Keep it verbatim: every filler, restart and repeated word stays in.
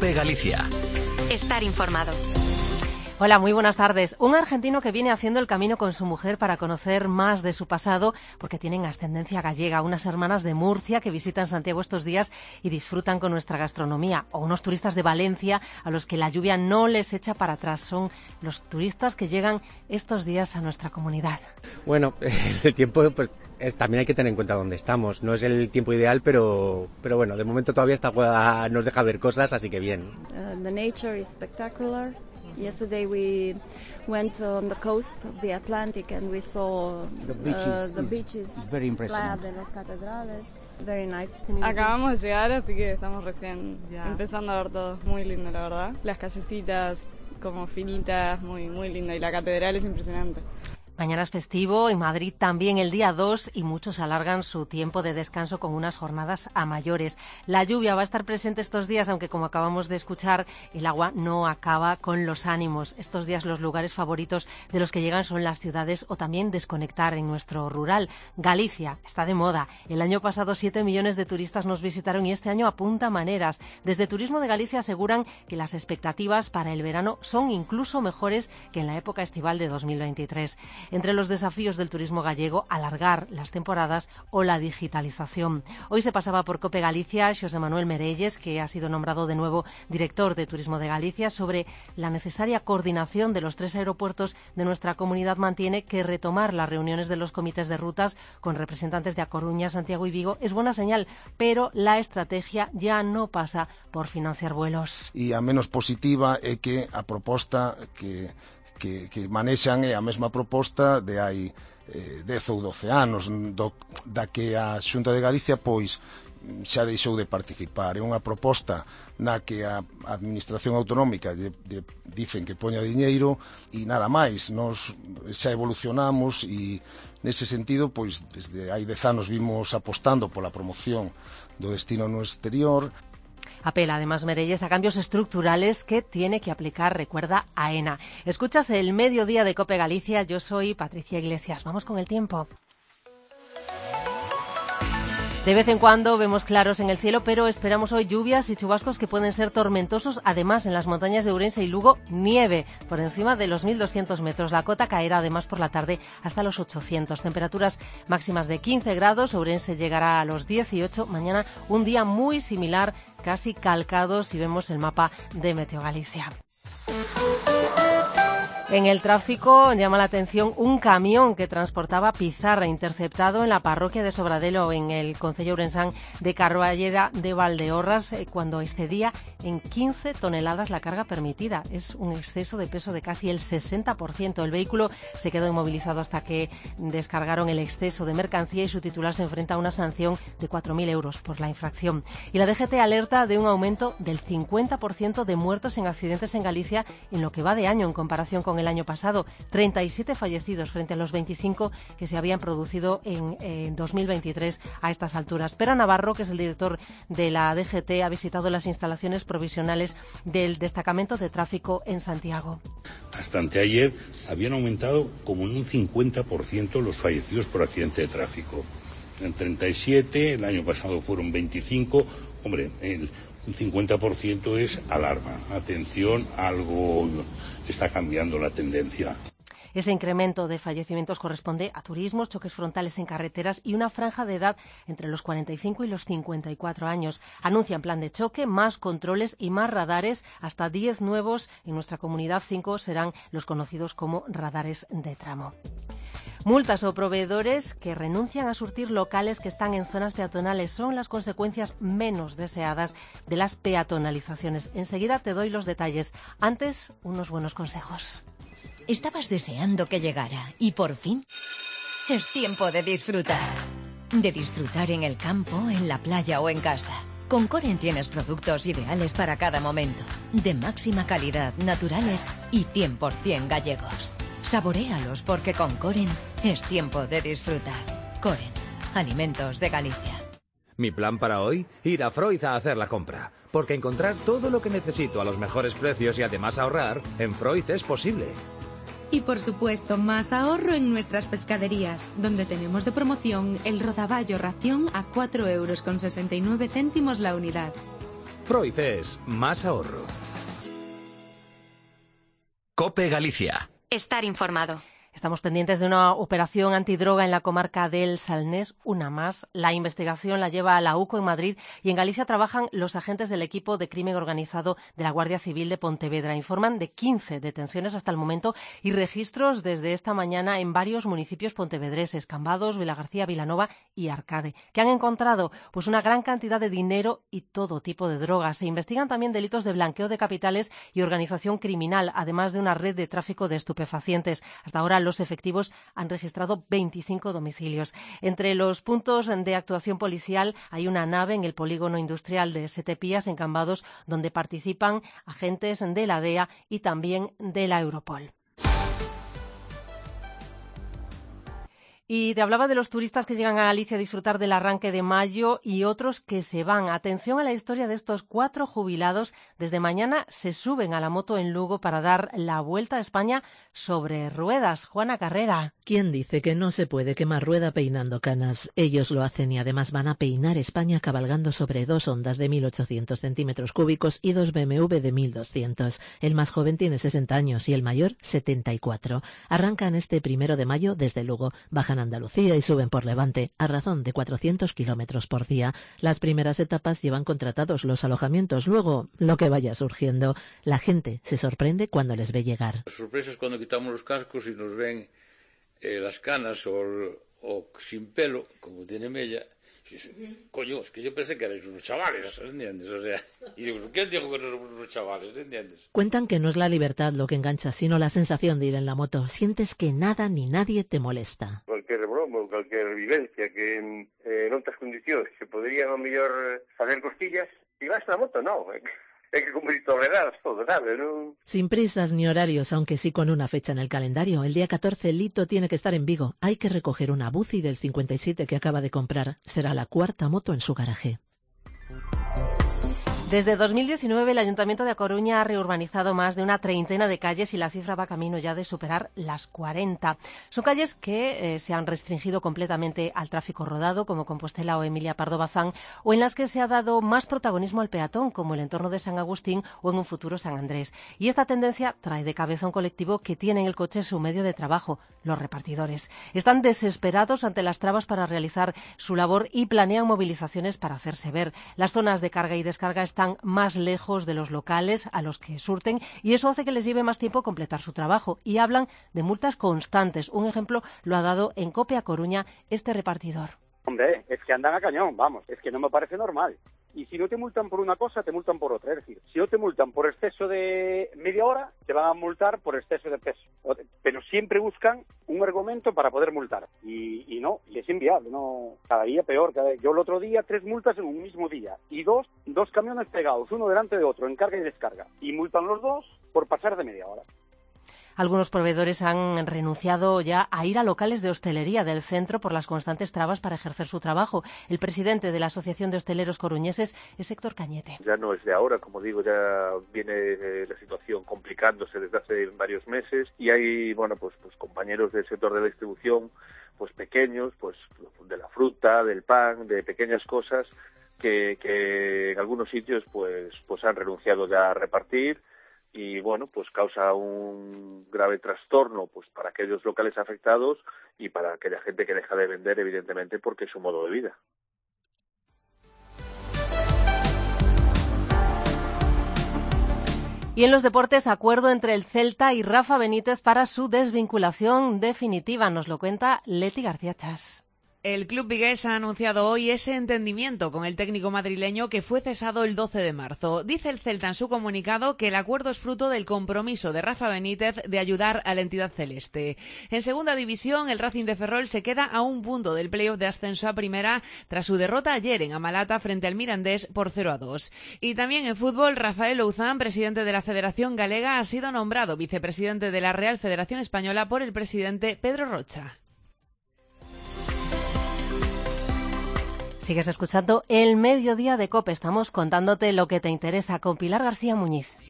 COPE Galicia. Estar informado. Hola, muy buenas tardes. Un argentino que viene haciendo el camino con su mujer para conocer más de su pasado, porque tienen ascendencia gallega, unas hermanas de Murcia que visitan Santiago estos días y disfrutan con nuestra gastronomía, o unos turistas de Valencia a los que la lluvia no les echa para atrás. Son los turistas que llegan estos días a nuestra comunidad. Bueno, el tiempo pues, es, también hay que tener en cuenta dónde estamos. No es el tiempo ideal, pero, pero bueno, de momento todavía esta juega nos deja ver cosas, así que bien. Uh, the nature is spectacular. Yesterday we went on the coast of the Atlantic and we saw the beaches. Uh, the beaches. Very impressive. de las catedrales. Very nice. Acabamos de llegar, así que estamos recién ya empezando a ver todo. Muy lindo, la verdad. Las callecitas como finitas, muy muy lindo. Y la catedral es impresionante. Mañana es festivo, en Madrid también el día dos y muchos alargan su tiempo de descanso con unas jornadas a mayores. La lluvia va a estar presente estos días, aunque como acabamos de escuchar, el agua no acaba con los ánimos. Estos días los lugares favoritos de los que llegan son las ciudades o también desconectar en nuestro rural. Galicia está de moda. El año pasado siete millones de turistas nos visitaron y este año apunta maneras. Desde Turismo de Galicia aseguran que las expectativas para el verano son incluso mejores que en la época estival de dos mil veintitrés. Entre los desafíos del turismo gallego, alargar las temporadas o la digitalización. Hoy se pasaba por COPE Galicia Xosé Manuel Merelles, que ha sido nombrado de nuevo director de Turismo de Galicia, sobre la necesaria coordinación de los tres aeropuertos de nuestra comunidad. Mantiene que retomar las reuniones de los comités de rutas con representantes de A Coruña, Santiago y Vigo es buena señal, pero la estrategia ya no pasa por financiar vuelos. E a menos positiva é que a proposta que que, que manexan é a mesma proposta de hai eh, dez ou doce anos, do, da que a Xunta de Galicia pois xa deixou de participar. É unha proposta na que a Administración Autonómica de, de, dicen que poña diñeiro e nada máis. Nos xa evolucionamos e nese sentido, pois desde hai dez anos vimos apostando pola promoción do destino no exterior. Apela además Merelles a cambios estructurales que tiene que aplicar, recuerda AENA. Escuchas el mediodía de COPE Galicia, yo soy Patricia Iglesias. Vamos con el tiempo. De vez en cuando vemos claros en el cielo, pero esperamos hoy lluvias y chubascos que pueden ser tormentosos. Además, en las montañas de Ourense y Lugo, nieve por encima de los mil doscientos metros. La cota caerá además por la tarde hasta los ochocientos. Temperaturas máximas de quince grados. Ourense llegará a los dieciocho. Mañana un día muy similar, casi calcado si vemos el mapa de Meteo Galicia. En el tráfico llama la atención un camión que transportaba pizarra interceptado en la parroquia de Sobradelo, en el concello ourensán de Carballeda de Valdeorras, cuando excedía en quince toneladas la carga permitida. Es un exceso de peso de casi el sesenta por ciento. El vehículo se quedó inmovilizado hasta que descargaron el exceso de mercancía y su titular se enfrenta a una sanción de cuatro mil euros por la infracción. Y la D G T alerta de un aumento del cincuenta por ciento de muertos en accidentes en Galicia en lo que va de año en comparación con el año pasado. treinta y siete fallecidos frente a los veinticinco que se habían producido en, en dos mil veintitrés a estas alturas. Pera Navarro, que es el director de la D G T, ha visitado las instalaciones provisionales del destacamento de tráfico en Santiago. Hasta anteayer habían aumentado como en un cincuenta por ciento los fallecidos por accidente de tráfico. En treinta y siete, el año pasado fueron veinticinco. Hombre, el un cincuenta por ciento es alarma. Atención, algo está cambiando la tendencia. Ese incremento de fallecimientos corresponde a turismos, choques frontales en carreteras y una franja de edad entre los cuarenta y cinco y los cincuenta y cuatro años. Anuncian plan de choque, más controles y más radares, hasta diez nuevos en nuestra comunidad. Cinco serán los conocidos como radares de tramo. Multas o proveedores que renuncian a surtir locales que están en zonas peatonales son las consecuencias menos deseadas de las peatonalizaciones. Enseguida te doy los detalles. Antes, unos buenos consejos. Estabas deseando que llegara y por fin es tiempo de disfrutar. De disfrutar en el campo, en la playa o en casa. Con Coren tienes productos ideales para cada momento. De máxima calidad, naturales y cien por ciento gallegos. Saboréalos porque con Coren es tiempo de disfrutar. Coren, alimentos de Galicia. Mi plan para hoy, ir a Freud a hacer la compra. Porque encontrar todo lo que necesito a los mejores precios y además ahorrar, en Freud es posible. Y por supuesto, más ahorro en nuestras pescaderías, donde tenemos de promoción el rodaballo ración a cuatro euros con sesenta y nueve céntimos la unidad. Freud es más ahorro. COPE Galicia. Estar informado. Estamos pendientes de una operación antidroga en la comarca del Salnés, una más. La investigación la lleva a la U C O en Madrid y en Galicia trabajan los agentes del equipo de crimen organizado de la Guardia Civil de Pontevedra. Informan de quince detenciones hasta el momento y registros desde esta mañana en varios municipios pontevedreses, Cambados, Vilagarcía, Vilanova y Arcade, que han encontrado pues una gran cantidad de dinero y todo tipo de drogas. Se investigan también delitos de blanqueo de capitales y organización criminal, además de una red de tráfico de estupefacientes. Hasta ahora los efectivos han registrado veinticinco domicilios. Entre los puntos de actuación policial hay una nave en el polígono industrial de Setepías, en Cambados, donde participan agentes de la D E A y también de la Europol. Y te hablaba de los turistas que llegan a Galicia a disfrutar del arranque de mayo y otros que se van. Atención a la historia de estos cuatro jubilados. Desde mañana se suben a la moto en Lugo para dar la vuelta a España sobre ruedas. Juana Carrera. ¿Quién dice que no se puede quemar rueda peinando canas? Ellos lo hacen y además van a peinar España cabalgando sobre dos Hondas de mil ochocientos centímetros cúbicos y dos B M W de mil doscientos. El más joven tiene sesenta años y el mayor setenta y cuatro. Arrancan este primero de mayo desde Lugo, bajan Andalucía y suben por Levante a razón de cuatrocientos kilómetros por día. Las primeras etapas llevan contratados los alojamientos, luego lo que vaya surgiendo. La gente se sorprende cuando les ve llegar. La sorpresa es cuando quitamos los cascos y nos ven eh, las canas o, o sin pelo, como tiene Mella. Coño, es que yo pensé que erais unos chavales, ¿entiendes? O sea, y digo, ¿quién dijo que no somos unos chavales, ¿entiendes? Cuentan que no es la libertad lo que engancha, sino la sensación de ir en la moto. Sientes que nada ni nadie te molesta. Cualquier broma ou cualquier vivencia que eh, en outras condicións se poderían ao mellor facer costillas, e vas na moto, non. Hay que cumplir tolerar todo, ¿sabes? ¿No? Sin prisas ni horarios, aunque sí con una fecha en el calendario. El día catorce Lito tiene que estar en Vigo. Hay que recoger una Buzi del cincuenta y siete que acaba de comprar. Será la cuarta moto en su garaje. Desde dos mil diecinueve el Ayuntamiento de A Coruña ha reurbanizado más de una treintena de calles y la cifra va camino ya de superar las cuarenta. Son calles que eh, se han restringido completamente al tráfico rodado, como Compostela o Emilia Pardo Bazán, o en las que se ha dado más protagonismo al peatón, como el entorno de San Agustín o en un futuro San Andrés. Y esta tendencia trae de cabeza un colectivo que tiene en el coche su medio de trabajo, los repartidores. Están desesperados ante las trabas para realizar su labor y planean movilizaciones para hacerse ver. Las zonas de carga y descarga están más lejos de los locales a los que surten y eso hace que les lleve más tiempo completar su trabajo. Y hablan de multas constantes. Un ejemplo lo ha dado en COPE A Coruña este repartidor. Hombre, es que andan a cañón, vamos, es que no me parece normal. Y si no te multan por una cosa, te multan por otra. Es decir, si no te multan por exceso de media hora, te van a multar por exceso de peso. Pero siempre buscan un argumento para poder multar. Y, y no, y es inviable, no. Cada día peor. Cada día. Yo el otro día, tres multas en un mismo día. Y dos, dos camiones pegados, uno delante de otro, en carga y descarga. Y multan los dos por pasar de media hora. Algunos proveedores han renunciado ya a ir a locales de hostelería del centro por las constantes trabas para ejercer su trabajo. El presidente de la Asociación de Hosteleros Coruñeses es Héctor Cañete. Ya no es de ahora, como digo, ya viene eh, la situación complicándose desde hace varios meses y hay, bueno, pues, pues compañeros del sector de la distribución, pues pequeños, pues de la fruta, del pan, de pequeñas cosas que, que en algunos sitios pues, pues han renunciado ya a repartir. Y bueno, pues causa un grave trastorno pues para aquellos locales afectados y para aquella gente que deja de vender, evidentemente, porque es su modo de vida. Y en los deportes, acuerdo entre el Celta y Rafa Benítez para su desvinculación definitiva. Nos lo cuenta Leti García Chas. El club vigués ha anunciado hoy ese entendimiento con el técnico madrileño que fue cesado el doce de marzo. Dice el Celta en su comunicado que el acuerdo es fruto del compromiso de Rafa Benítez de ayudar a la entidad celeste. En segunda división, el Racing de Ferrol se queda a un punto del playoff de ascenso a primera tras su derrota ayer en Amalata frente al Mirandés por cero a dos. Y también en fútbol, Rafael Louzán, presidente de la Federación Galega, ha sido nombrado vicepresidente de la Real Federación Española por el presidente Pedro Rocha. Sigues escuchando El Mediodía de COPE. Estamos contándote lo que te interesa con Pilar García Muñiz.